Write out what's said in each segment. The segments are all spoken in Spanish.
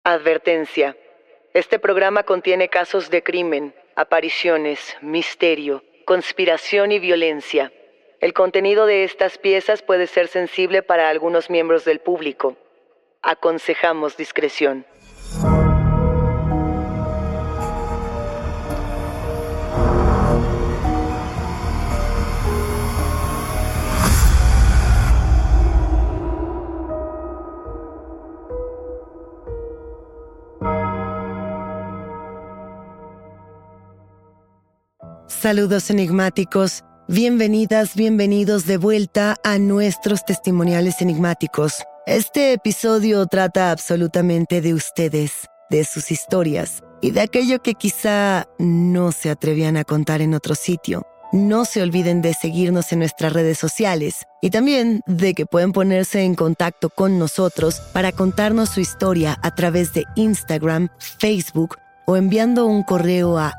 Advertencia. Este programa contiene casos de crimen, apariciones, misterio, conspiración y violencia. El contenido de estas piezas puede ser sensible para algunos miembros del público. Aconsejamos discreción. Saludos enigmáticos, bienvenidas, bienvenidos de vuelta a nuestros testimoniales enigmáticos. Este episodio trata absolutamente de ustedes, de sus historias y de aquello que quizá no se atrevían a contar en otro sitio. No se olviden de seguirnos en nuestras redes sociales y también de que pueden ponerse en contacto con nosotros para contarnos su historia a través de Instagram, Facebook o enviando un correo a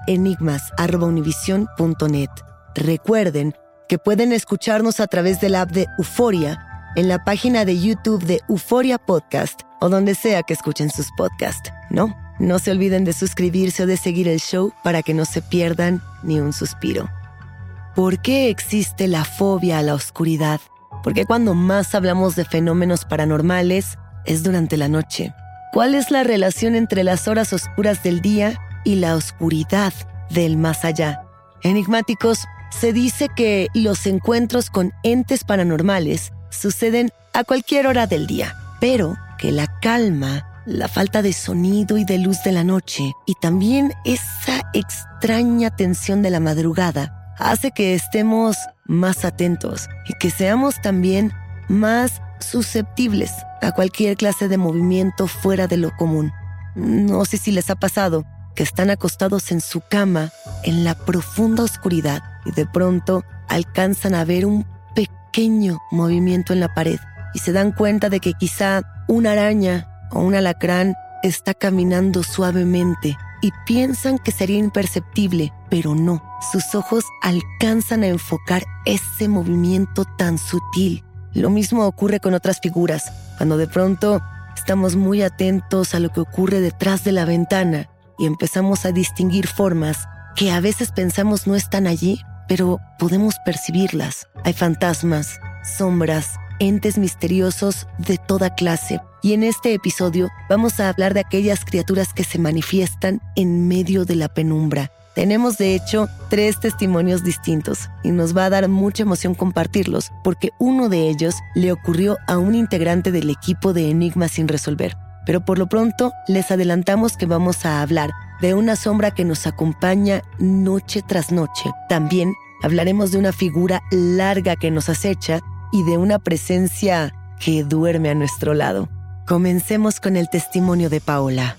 enigmas@univision.net. Recuerden que pueden escucharnos a través de la app de Euforia, en la página de YouTube de Euforia Podcast o donde sea que escuchen sus podcasts, ¿no? No se olviden de suscribirse o de seguir el show para que no se pierdan ni un suspiro. ¿Por qué existe la fobia a la oscuridad? Porque cuando más hablamos de fenómenos paranormales es durante la noche. ¿Cuál es la relación entre las horas oscuras del día y la oscuridad del más allá? Enigmáticos, se dice que los encuentros con entes paranormales suceden a cualquier hora del día, pero que la calma, la falta de sonido y de luz de la noche y también esa extraña tensión de la madrugada hace que estemos más atentos y que seamos también más susceptibles a cualquier clase de movimiento fuera de lo común. No sé si les ha pasado que están acostados en su cama en la profunda oscuridad y de pronto alcanzan a ver un pequeño movimiento en la pared y se dan cuenta de que quizá una araña o un alacrán está caminando suavemente y piensan que sería imperceptible, pero no. Sus ojos alcanzan a enfocar ese movimiento tan sutil. Lo mismo ocurre con otras figuras, cuando de pronto estamos muy atentos a lo que ocurre detrás de la ventana y empezamos a distinguir formas que a veces pensamos no están allí, pero podemos percibirlas. Hay fantasmas, sombras, entes misteriosos de toda clase. Y en este episodio vamos a hablar de aquellas criaturas que se manifiestan en medio de la penumbra. Tenemos, de hecho, 3 testimonios distintos y nos va a dar mucha emoción compartirlos porque uno de ellos le ocurrió a un integrante del equipo de Enigmas sin resolver. Pero por lo pronto les adelantamos que vamos a hablar de una sombra que nos acompaña noche tras noche. También hablaremos de una figura larga que nos acecha y de una presencia que duerme a nuestro lado. Comencemos con el testimonio de Paola.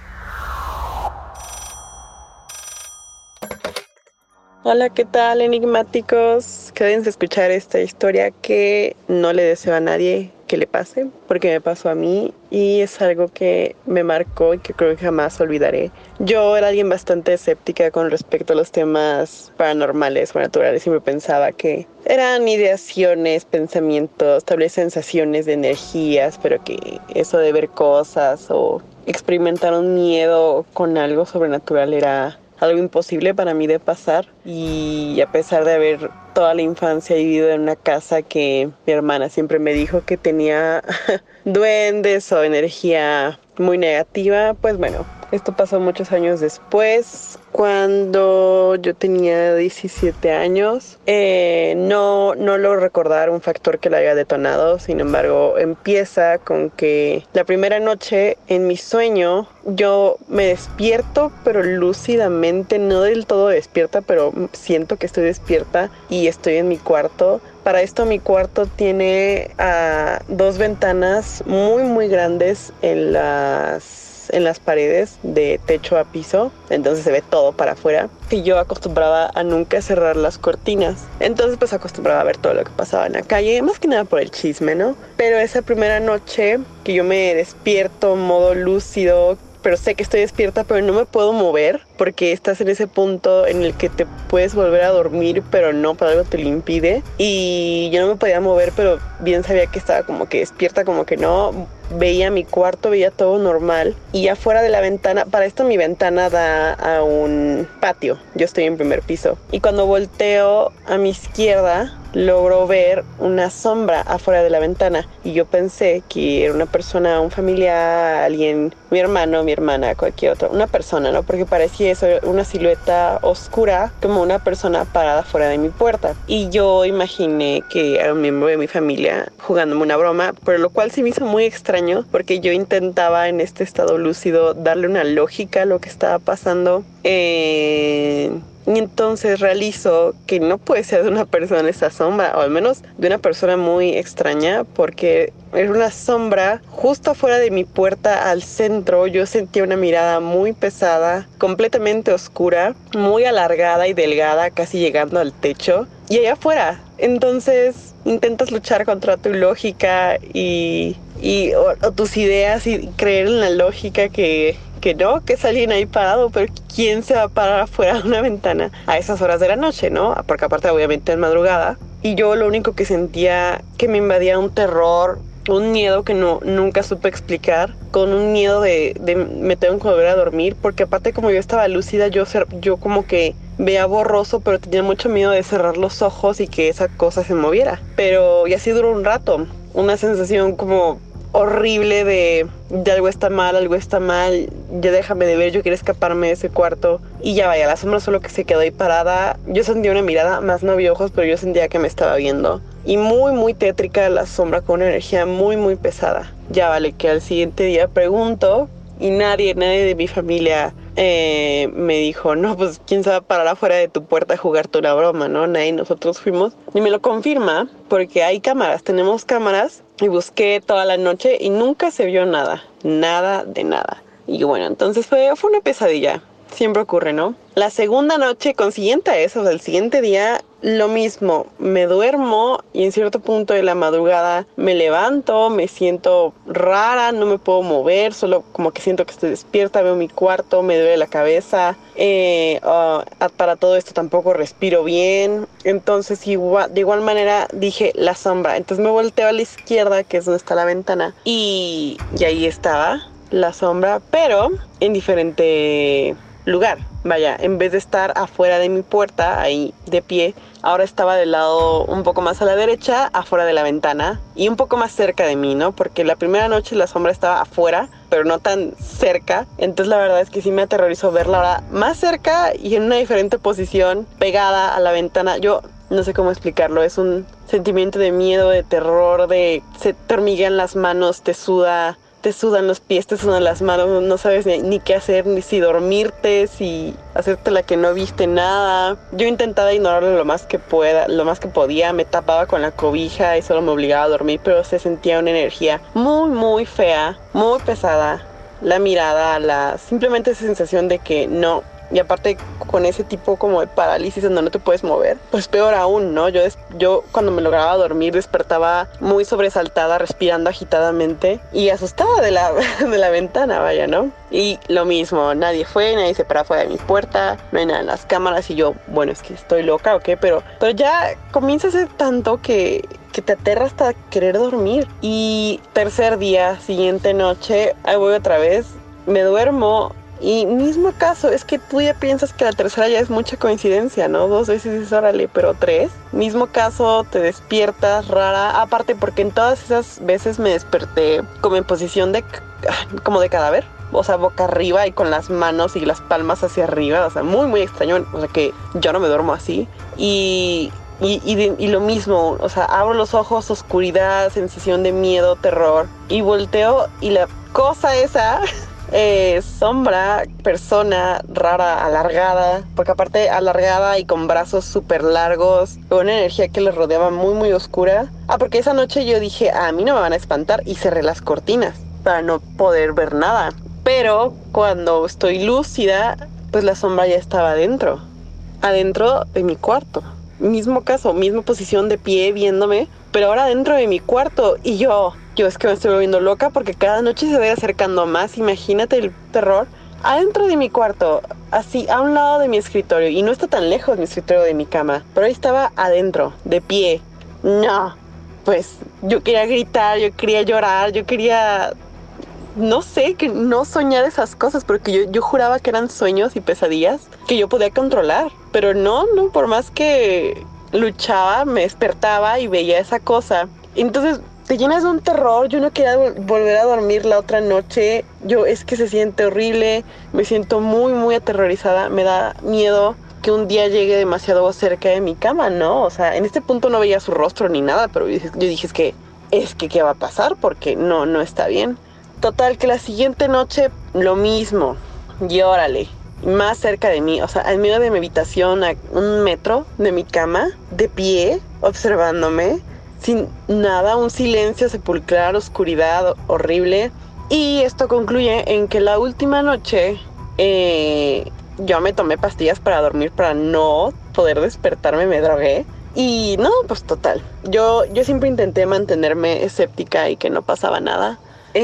Hola, ¿qué tal, enigmáticos? Quédense a escuchar esta historia que no le deseo a nadie que le pase, porque me pasó a mí y es algo que me marcó y que creo que jamás olvidaré. Yo era alguien bastante escéptica con respecto a los temas paranormales o naturales. Siempre pensaba que eran ideaciones, pensamientos, tal vez sensaciones de energías, pero que eso de ver cosas o experimentar un miedo con algo sobrenatural era algo imposible para mí de pasar. Y a pesar de haber toda la infancia vivido en una casa que mi hermana siempre me dijo que tenía duendes o energía muy negativa, pues bueno, esto pasó muchos años después, cuando yo tenía 17 años. No logro recordar un factor que la haya detonado. Sin embargo, empieza con que la primera noche en mi sueño yo me despierto, pero lúcidamente, no del todo despierta, pero siento que estoy despierta y estoy en mi cuarto. Para esto mi cuarto tiene 2 ventanas muy muy grandes en las paredes de techo a piso, entonces se ve todo para afuera y yo acostumbraba a nunca cerrar las cortinas, entonces pues acostumbraba a ver todo lo que pasaba en la calle, más que nada por el chisme, ¿no? Pero esa primera noche que yo me despierto modo lúcido, pero sé que estoy despierta, pero no me puedo mover porque estás en ese punto en el que te puedes volver a dormir, pero no, por algo te lo impide. Y yo no me podía mover, pero bien sabía que estaba como que despierta, como que no. Veía mi cuarto, veía todo normal. Y afuera de la ventana, para esto mi ventana da a un patio. Yo estoy en primer piso. Y cuando volteo a mi izquierda, logro ver una sombra afuera de la ventana. Y yo pensé que era una persona, un familiar, alguien, mi hermano, mi hermana, cualquier otro. Una persona, ¿no? Porque parecía eso, una silueta oscura, como una persona parada fuera de mi puerta. Y yo imaginé que era un miembro de mi familia jugándome una broma, por lo cual sí me hizo muy extraño porque yo intentaba en este estado lúcido darle una lógica a lo que estaba pasando. Y entonces realizo que no puede ser de una persona esa sombra, o al menos de una persona muy extraña, porque era una sombra justo afuera de mi puerta al centro. Yo sentía una mirada muy pesada, completamente oscura, muy alargada y delgada, casi llegando al techo. Y allá afuera, entonces intentas luchar contra tu lógica o tus ideas y creer en la lógica que no, que es alguien ahí parado, pero ¿quién se va a parar afuera de una ventana a esas horas de la noche, no? Porque aparte obviamente es madrugada. Y yo lo único que sentía que me invadía un terror, un miedo que nunca supe explicar, con un miedo de me tengo que volver a dormir, porque aparte como yo estaba lúcida, yo como que veía borroso, pero tenía mucho miedo de cerrar los ojos y que esa cosa se moviera. Pero y así duró un rato, una sensación como horrible de algo está mal, ya déjame de ver, yo quiero escaparme de ese cuarto. Y ya vaya, la sombra solo que se quedó ahí parada. Yo sentía una mirada, más no había ojos, pero yo sentía que me estaba viendo. Y muy, muy tétrica la sombra, con una energía muy, muy pesada. Ya vale, que al siguiente día pregunto y nadie de mi familia me dijo, no, pues quién se va a parar afuera de tu puerta a jugarte una broma, ¿no? Nadie, nosotros fuimos. Y me lo confirma porque hay cámaras, tenemos cámaras. Y busqué toda la noche y nunca se vio nada, nada de nada. Y bueno, entonces fue una pesadilla. Siempre ocurre, ¿no? La segunda noche consiguiente a eso, o sea, el siguiente día, lo mismo. Me duermo y en cierto punto de la madrugada me levanto, me siento rara, no me puedo mover, solo como que siento que estoy despierta, veo mi cuarto, me duele la cabeza. Para todo esto tampoco respiro bien. Entonces de igual manera dije la sombra. Entonces me volteo a la izquierda, que es donde está la ventana, y ahí estaba la sombra, pero en diferente lugar. Vaya, en vez de estar afuera de mi puerta, ahí de pie, ahora estaba del lado un poco más a la derecha, afuera de la ventana y un poco más cerca de mí, ¿no? Porque la primera noche la sombra estaba afuera, pero no tan cerca. Entonces la verdad es que sí me aterrorizó verla ahora más cerca y en una diferente posición, pegada a la ventana. Yo no sé cómo explicarlo, es un sentimiento de miedo, de terror, se te hormiguean las manos, te sudan los pies, te sudan las manos, no sabes ni qué hacer, ni si dormirte, si hacerte la que no viste nada. Yo intentaba ignorarlo lo más que podía, me tapaba con la cobija y solo me obligaba a dormir, pero se sentía una energía muy, muy fea, muy pesada. La mirada, simplemente esa sensación de que no. Y aparte con ese tipo como de parálisis donde no te puedes mover, pues peor aún, ¿no? Yo cuando me lograba dormir despertaba muy sobresaltada, respirando agitadamente y asustada de la ventana, vaya, ¿no? Y lo mismo, nadie se paró fuera de mi puerta, no hay nada en las cámaras y yo, bueno, es que estoy loca o qué, pero ya comienza a ser tanto que te aterra hasta querer dormir. Y tercer día, siguiente noche, ahí voy otra vez, me duermo. Y mismo caso, es que tú ya piensas que la tercera ya es mucha coincidencia, ¿no? 2 veces dices, órale, pero 3. Mismo caso, te despiertas rara. Aparte porque en todas esas veces me desperté como en posición como de cadáver. O sea, boca arriba y con las manos y las palmas hacia arriba. O sea, muy, muy extraño. O sea, que yo no me duermo así. Y lo mismo, o sea, abro los ojos, oscuridad, sensación de miedo, terror. Y volteo y la cosa esa... sombra, persona rara, alargada, porque aparte alargada y con brazos súper largos, con una energía que le rodeaba muy muy oscura. Porque esa noche yo dije, a mí no me van a espantar, y cerré las cortinas para no poder ver nada. Pero cuando estoy lúcida, pues la sombra ya estaba adentro de mi cuarto. Mismo caso, misma posición de pie viéndome, pero ahora dentro de mi cuarto. Y yo, yo es que me estoy volviendo loca porque cada noche se va acercando más. Imagínate el terror. Adentro de mi cuarto, así a un lado de mi escritorio, y no está tan lejos mi escritorio de mi cama, pero ahí estaba adentro, de pie. No, pues yo quería gritar, yo quería llorar, yo quería, no sé, que no soñar esas cosas, porque yo juraba que eran sueños y pesadillas que yo podía controlar, pero no, por más que luchaba, me despertaba y veía esa cosa. Entonces te llenas de un terror. Yo no quería volver a dormir la otra noche. Es que se siente horrible, me siento muy, muy aterrorizada, me da miedo que un día llegue demasiado cerca de mi cama, ¿no? O sea, en este punto no veía su rostro ni nada, pero yo dije, es que ¿qué va a pasar? Porque no está bien. Total, que la siguiente noche lo mismo, y órale, más cerca de mí, o sea, en medio de mi habitación, a 1 metro de mi cama, de pie, observándome, sin nada, un silencio sepulcral, oscuridad horrible. Y esto concluye en que la última noche yo me tomé pastillas para dormir, para no poder despertarme, me drogué. Y no, pues total, yo siempre intenté mantenerme escéptica y que no pasaba nada.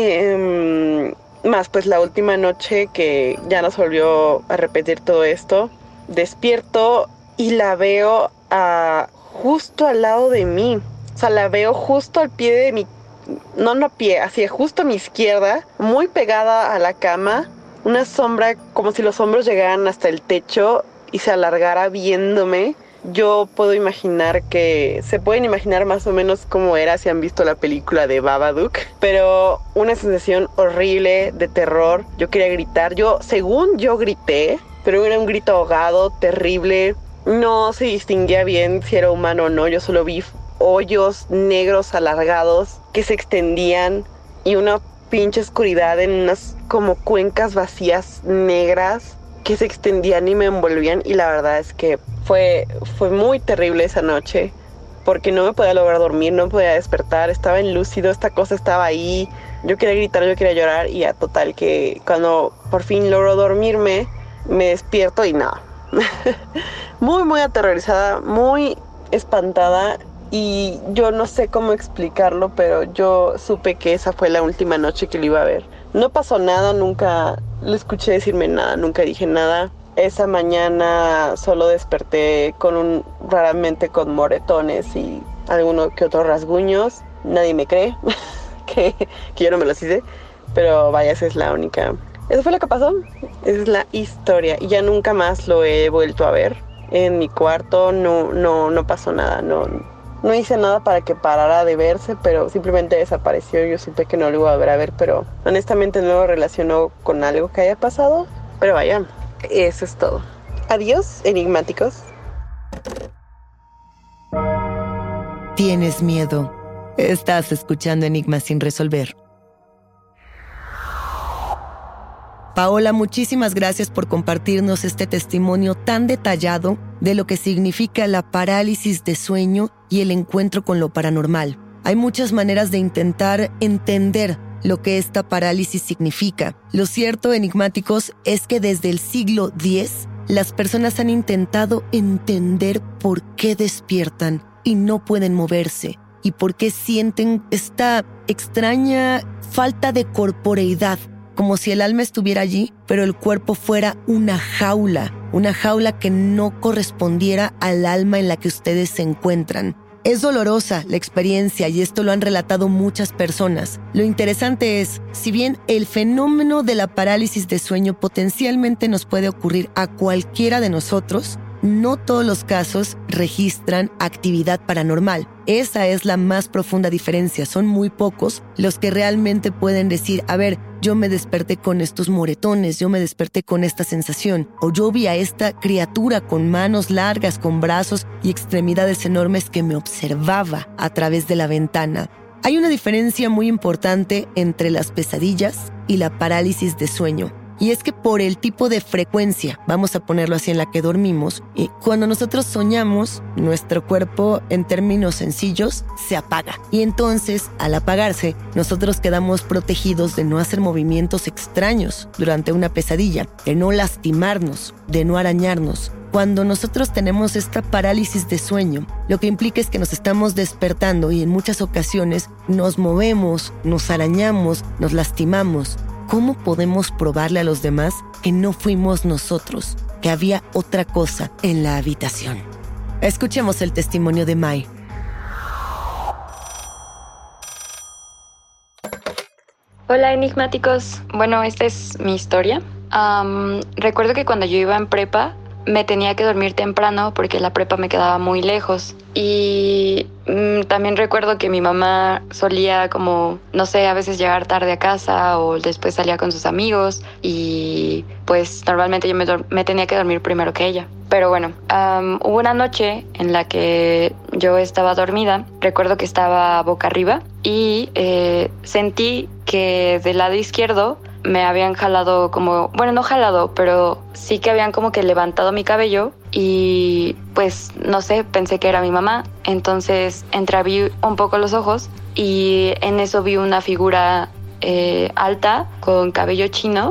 Más pues la última noche que ya nos volvió a repetir todo esto, despierto y la veo justo al lado de mí. O sea, la veo justo al pie de mi... No pie, así justo a mi izquierda, muy pegada a la cama. Una sombra como si los hombros llegaran hasta el techo y se alargara viéndome. Yo puedo imaginar se pueden imaginar más o menos cómo era si han visto la película de Babadook, pero una sensación horrible de terror. Yo quería gritar, según yo grité, pero era un grito ahogado, terrible. No se distinguía bien si era humano o no, yo solo vi hoyos negros alargados que se extendían y una pinche oscuridad en unas como cuencas vacías negras que se extendían y me envolvían. Y la verdad es que fue muy terrible esa noche porque no me podía lograr dormir, no me podía despertar, estaba enlúcido, esta cosa estaba ahí, yo quería gritar, yo quería llorar. Y ya total que cuando por fin logro dormirme, me despierto y nada. Muy, muy aterrorizada, muy espantada. Y yo no sé cómo explicarlo, pero yo supe que esa fue la última noche que lo iba a ver. No pasó nada, nunca le escuché decirme nada, nunca dije nada. Esa mañana solo desperté raramente con moretones y alguno que otros rasguños. Nadie me cree que yo no me los hice, pero vaya, esa es la única. Eso fue lo que pasó, esa es la historia. Y ya nunca más lo he vuelto a ver. En mi cuarto no pasó nada, no hice nada para que parara de verse, pero simplemente desapareció. Yo supe que no lo iba a volver a ver, pero honestamente no lo relacionó con algo que haya pasado. Pero vaya, eso es todo. Adiós, enigmáticos. ¿Tienes miedo? Estás escuchando Enigmas sin resolver. Paola, muchísimas gracias por compartirnos este testimonio tan detallado de lo que significa la parálisis de sueño y el encuentro con lo paranormal. Hay muchas maneras de intentar entender lo que esta parálisis significa. Lo cierto, enigmáticos, es que desde el siglo X, las personas han intentado entender por qué despiertan y no pueden moverse, y por qué sienten esta extraña falta de corporeidad, como si el alma estuviera allí, pero el cuerpo fuera una jaula que no correspondiera al alma en la que ustedes se encuentran. Es dolorosa la experiencia y esto lo han relatado muchas personas. Lo interesante es, si bien el fenómeno de la parálisis de sueño potencialmente nos puede ocurrir a cualquiera de nosotros, no todos los casos registran actividad paranormal. Esa es la más profunda diferencia. Son muy pocos los que realmente pueden decir, a ver, yo me desperté con estos moretones, yo me desperté con esta sensación, o yo vi a esta criatura con manos largas, con brazos y extremidades enormes que me observaba a través de la ventana. Hay una diferencia muy importante entre las pesadillas y la parálisis de sueño. Y es que por el tipo de frecuencia, vamos a ponerlo así, en la que dormimos, cuando nosotros soñamos, nuestro cuerpo, en términos sencillos, se apaga. Y entonces, al apagarse, nosotros quedamos protegidos de no hacer movimientos extraños durante una pesadilla, de no lastimarnos, de no arañarnos. Cuando nosotros tenemos esta parálisis de sueño, lo que implica es que nos estamos despertando y en muchas ocasiones nos movemos, nos arañamos, nos lastimamos. ¿Cómo podemos probarle a los demás que no fuimos nosotros, que había otra cosa en la habitación? Escuchemos el testimonio de Mai. Hola, enigmáticos. Bueno, esta es mi historia. Recuerdo que cuando yo iba en prepa, me tenía que dormir temprano porque la prepa me quedaba muy lejos. Y también recuerdo que mi mamá solía como, no sé, a veces llegar tarde a casa o después salía con sus amigos y pues normalmente yo me tenía que dormir primero que ella. Pero bueno, hubo una noche en la que yo estaba dormida, recuerdo que estaba boca arriba y sentí que del lado izquierdo me habían jalado como, bueno, no jalado, pero sí que habían como que levantado mi cabello y pues no sé, pensé que era mi mamá. Entonces entreabrí un poco los ojos y en eso vi una figura alta con cabello chino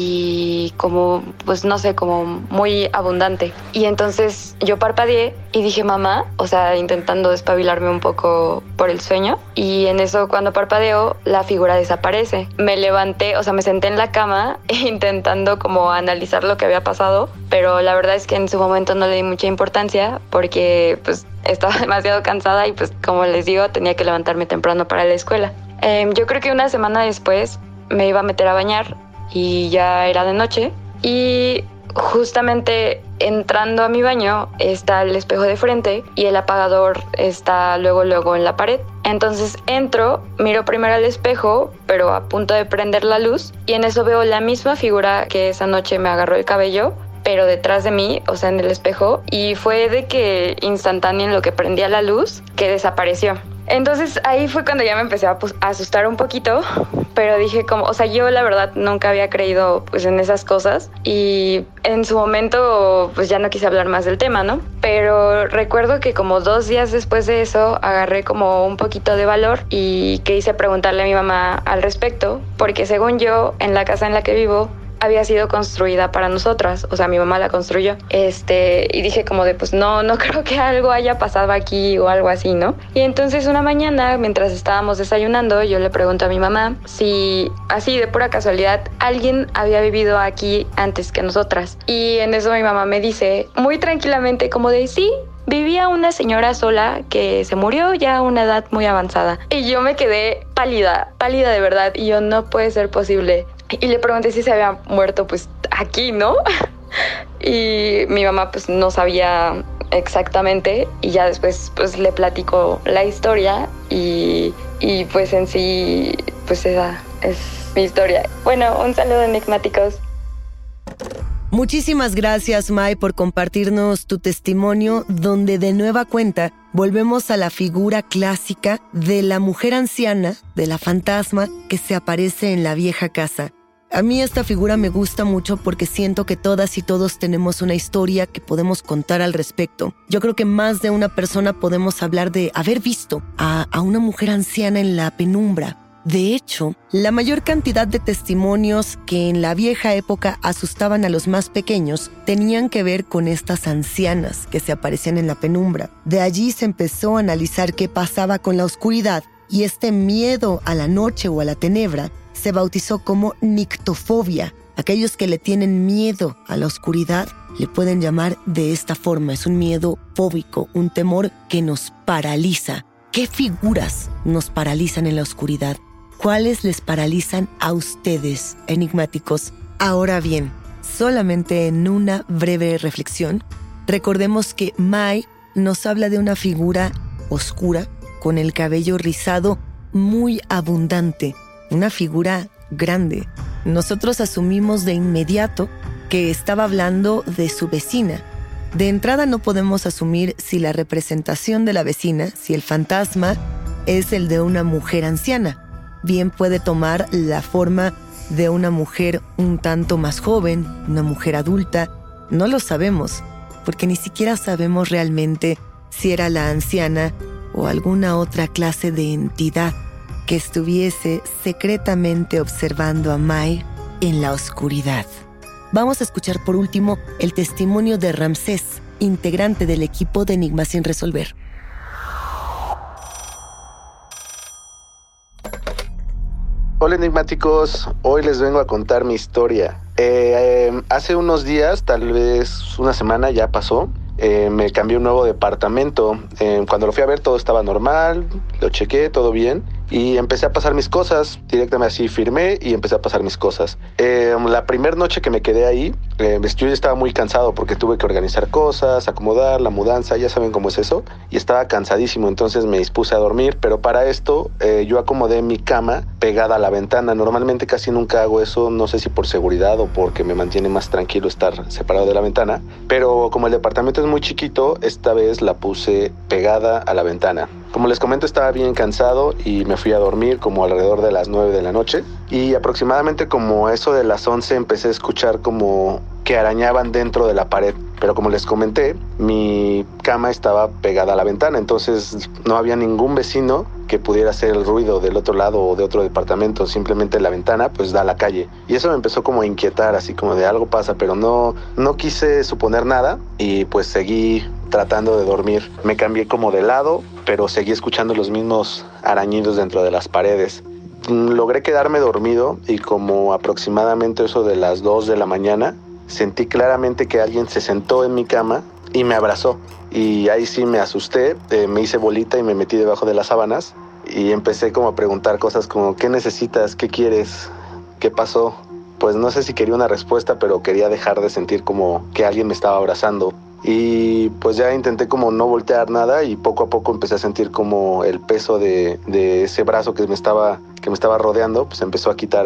y como, pues no sé, como muy abundante. Y entonces yo parpadeé y dije mamá, o sea, intentando despabilarme un poco por el sueño. Y en eso, cuando parpadeo, la figura desaparece. Me levanté, o sea, me senté en la cama intentando como analizar lo que había pasado, pero la verdad es que en su momento no le di mucha importancia porque pues estaba demasiado cansada y pues como les digo, tenía que levantarme temprano para la escuela. Yo creo que una semana después me iba a meter a bañar y ya era de noche y justamente entrando a mi baño está el espejo de frente y el apagador está luego en la pared. Entonces entro, miro primero al espejo, pero a punto de prender la luz y en eso veo la misma figura que esa noche me agarró el cabello, pero detrás de mí, o sea, en el espejo, y fue de que instantáneo en lo que prendía la luz, que desapareció. Entonces ahí fue cuando ya me empecé a asustar un poquito, pero dije como, o sea, yo la verdad nunca había creído pues en esas cosas y en su momento pues ya no quise hablar más del tema, ¿no? Pero recuerdo que como 2 días después de eso agarré como un poquito de valor y quise preguntarle a mi mamá al respecto, porque según yo, en la casa en la que vivo, había sido construida para nosotras, o sea, mi mamá la construyó. Y dije como de, pues no creo que algo haya pasado aquí o algo así, ¿no? Y entonces una mañana, mientras estábamos desayunando, yo le pregunto a mi mamá si, así de pura casualidad, alguien había vivido aquí antes que nosotras. Y en eso mi mamá me dice, muy tranquilamente, como de, sí, vivía una señora sola que se murió ya a una edad muy avanzada. Y yo me quedé pálida de verdad. Y yo, no puede ser posible. Y le pregunté si se había muerto pues aquí, ¿no? Y mi mamá pues no sabía exactamente y ya después pues le platico la historia y pues en sí pues esa es mi historia. Bueno, un saludo, enigmáticos. Muchísimas gracias, Mai, por compartirnos tu testimonio, donde de nueva cuenta volvemos a la figura clásica de la mujer anciana, de la fantasma que se aparece en la vieja casa. A mí esta figura me gusta mucho porque siento que todas y todos tenemos una historia que podemos contar al respecto. Yo creo que más de una persona podemos hablar de haber visto a una mujer anciana en la penumbra. De hecho, la mayor cantidad de testimonios que en la vieja época asustaban a los más pequeños tenían que ver con estas ancianas que se aparecían en la penumbra. De allí se empezó a analizar qué pasaba con la oscuridad y este miedo a la noche o a la tenebra se bautizó como nictofobia. Aquellos que le tienen miedo a la oscuridad le pueden llamar de esta forma. Es un miedo fóbico, un temor que nos paraliza. ¿Qué figuras nos paralizan en la oscuridad? ¿Cuáles les paralizan a ustedes, enigmáticos? Ahora bien, solamente en una breve reflexión, recordemos que Mai nos habla de una figura oscura con el cabello rizado muy abundante, una figura grande. Nosotros asumimos de inmediato que estaba hablando de su vecina. De entrada no podemos asumir si la representación de la vecina, si el fantasma es el de una mujer anciana. Bien puede tomar la forma de una mujer un tanto más joven, una mujer adulta? No lo sabemos, porque ni siquiera sabemos realmente si era la anciana o alguna otra clase de entidad que estuviese secretamente observando a Mai en la oscuridad. Vamos a escuchar por último el testimonio de Ramsés, integrante del equipo de Enigmas sin resolver. Hola enigmáticos, hoy les vengo a contar mi historia. Hace unos días, tal vez una semana ya pasó, me cambié a un nuevo departamento. Cuando lo fui a ver todo estaba normal, lo chequé, todo bien. Y empecé a pasar mis cosas, directamente así firmé y empecé a pasar mis cosas. La primera noche que me quedé ahí, yo ya estaba muy cansado porque tuve que organizar cosas, acomodar, la mudanza, ya saben cómo es eso. Y estaba cansadísimo, entonces me dispuse a dormir, pero para esto yo acomodé mi cama pegada a la ventana. Normalmente casi nunca hago eso, no sé si por seguridad o porque me mantiene más tranquilo estar separado de la ventana. Pero como el departamento es muy chiquito, esta vez la puse pegada a la ventana. Como les comento, estaba bien cansado y me fui a dormir como alrededor de las 9 de la noche. Y aproximadamente como eso de las 11 empecé a escuchar como que arañaban dentro de la pared. Pero como les comenté, mi cama estaba pegada a la ventana, entonces no había ningún vecino que pudiera hacer el ruido del otro lado o de otro departamento. Simplemente la ventana pues da a la calle. Y eso me empezó como a inquietar, así como de algo pasa, pero no quise suponer nada y pues seguí tratando de dormir. Me cambié como de lado, pero seguí escuchando los mismos arañidos dentro de las paredes. Logré quedarme dormido y como aproximadamente eso de las 2 de la mañana, sentí claramente que alguien se sentó en mi cama y me abrazó. Y ahí sí me asusté, me hice bolita y me metí debajo de las sábanas y empecé como a preguntar cosas como ¿qué necesitas? ¿Qué quieres? ¿Qué pasó? Pues no sé si quería una respuesta, pero quería dejar de sentir como que alguien me estaba abrazando. Y pues ya intenté como no voltear nada y poco a poco empecé a sentir como el peso de ese brazo que me estaba rodeando, pues empezó a quitar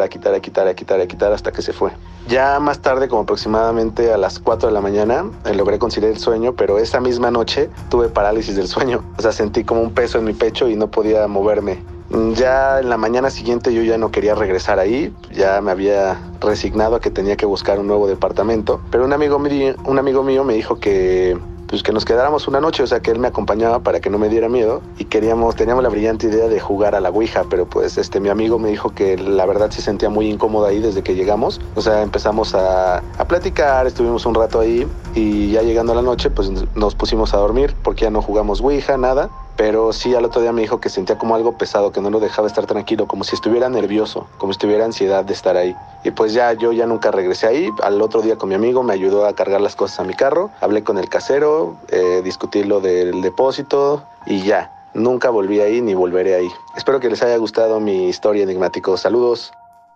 hasta que se fue. Ya más tarde, como aproximadamente a las 4 de la mañana, logré conciliar el sueño, pero esa misma noche tuve parálisis del sueño. O sea, sentí como un peso en mi pecho y no podía moverme. Ya en la mañana siguiente yo ya no quería regresar ahí, ya me había resignado a que tenía que buscar un nuevo departamento, pero un amigo mío me dijo que nos quedáramos una noche, o sea que él me acompañaba para que no me diera miedo y teníamos la brillante idea de jugar a la Ouija, pero pues mi amigo me dijo que la verdad se sentía muy incómodo ahí desde que llegamos, o sea empezamos a platicar, estuvimos un rato ahí y ya llegando a la noche pues nos pusimos a dormir porque ya no jugamos Ouija, nada. Pero sí, al otro día me dijo que sentía como algo pesado, que no lo dejaba estar tranquilo, como si estuviera nervioso, como si tuviera ansiedad de estar ahí. Y pues yo ya nunca regresé ahí. Al otro día con mi amigo me ayudó a cargar las cosas a mi carro. Hablé con el casero, discutí lo del depósito y ya. Nunca volví ahí ni volveré ahí. Espero que les haya gustado mi historia, enigmáticos. Saludos.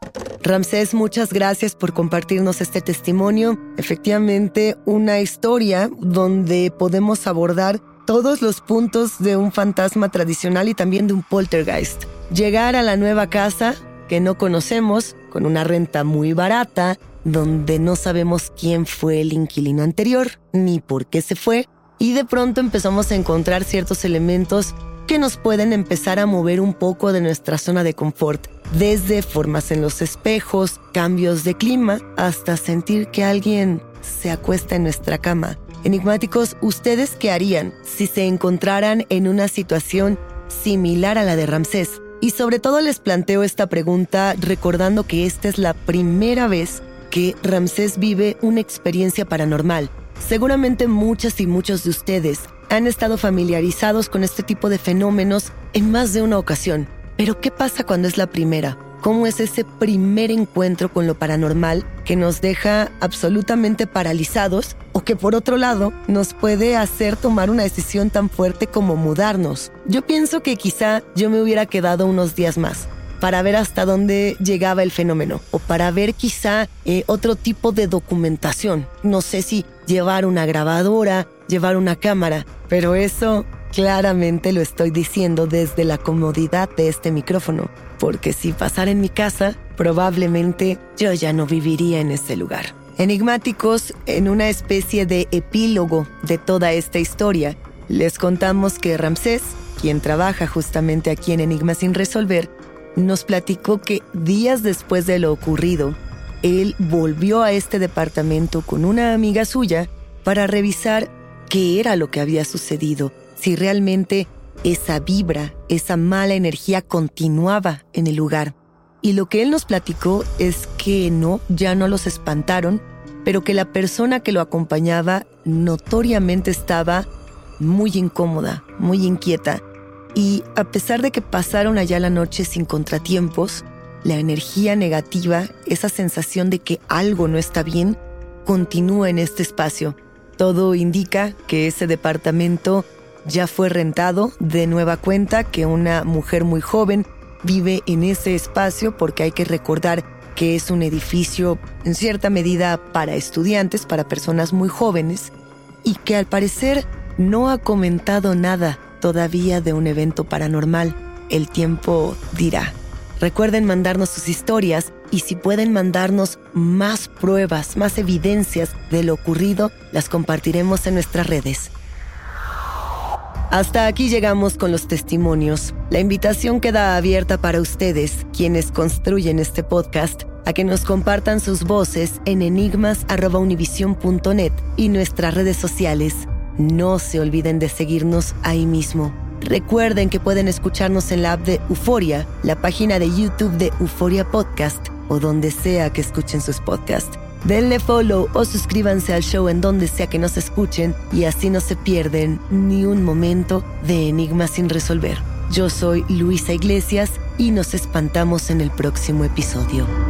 Ramsés, muchas gracias por compartirnos este testimonio. Efectivamente, una historia donde podemos abordar todos los puntos de un fantasma tradicional y también de un poltergeist. Llegar a la nueva casa que no conocemos, con una renta muy barata, donde no sabemos quién fue el inquilino anterior, ni por qué se fue, y de pronto empezamos a encontrar ciertos elementos que nos pueden empezar a mover un poco de nuestra zona de confort, desde formas en los espejos, cambios de clima, hasta sentir que alguien se acuesta en nuestra cama. Enigmáticos, ¿ustedes qué harían si se encontraran en una situación similar a la de Ramsés? Y sobre todo les planteo esta pregunta recordando que esta es la primera vez que Ramsés vive una experiencia paranormal. Seguramente muchas y muchos de ustedes han estado familiarizados con este tipo de fenómenos en más de una ocasión. Pero ¿qué pasa cuando es la primera? ¿Cómo es ese primer encuentro con lo paranormal que nos deja absolutamente paralizados o que por otro lado nos puede hacer tomar una decisión tan fuerte como mudarnos? Yo pienso que quizá yo me hubiera quedado unos días más para ver hasta dónde llegaba el fenómeno o para ver quizá otro tipo de documentación. No sé si llevar una grabadora, llevar una cámara, pero eso claramente lo estoy diciendo desde la comodidad de este micrófono, porque si pasara en mi casa, probablemente yo ya no viviría en ese lugar. Enigmáticos, en una especie de epílogo de toda esta historia, les contamos que Ramsés, quien trabaja justamente aquí en Enigmas sin resolver, nos platicó que días después de lo ocurrido, él volvió a este departamento con una amiga suya para revisar qué era lo que había sucedido, si realmente esa vibra, esa mala energía continuaba en el lugar. Y lo que él nos platicó es que no, ya no los espantaron, pero que la persona que lo acompañaba notoriamente estaba muy incómoda, muy inquieta. Y a pesar de que pasaron allá la noche sin contratiempos, la energía negativa, esa sensación de que algo no está bien, continúa en este espacio. Todo indica que ese departamento ya fue rentado de nueva cuenta, que una mujer muy joven vive en ese espacio, porque hay que recordar que es un edificio en cierta medida para estudiantes, para personas muy jóvenes, y que al parecer no ha comentado nada todavía de un evento paranormal. El tiempo dirá. Recuerden mandarnos sus historias y si pueden mandarnos más pruebas, más evidencias de lo ocurrido, las compartiremos en nuestras redes. Hasta aquí llegamos con los testimonios. La invitación queda abierta para ustedes, quienes construyen este podcast, a que nos compartan sus voces en enigmas@univision.net y nuestras redes sociales. No se olviden de seguirnos ahí mismo. Recuerden que pueden escucharnos en la app de Euforia, la página de YouTube de Euforia Podcast o donde sea que escuchen sus podcasts. Denle follow o suscríbanse al show en donde sea que nos escuchen y así no se pierden ni un momento de enigmas sin resolver. Yo soy Luisa Iglesias y nos espantamos en el próximo episodio.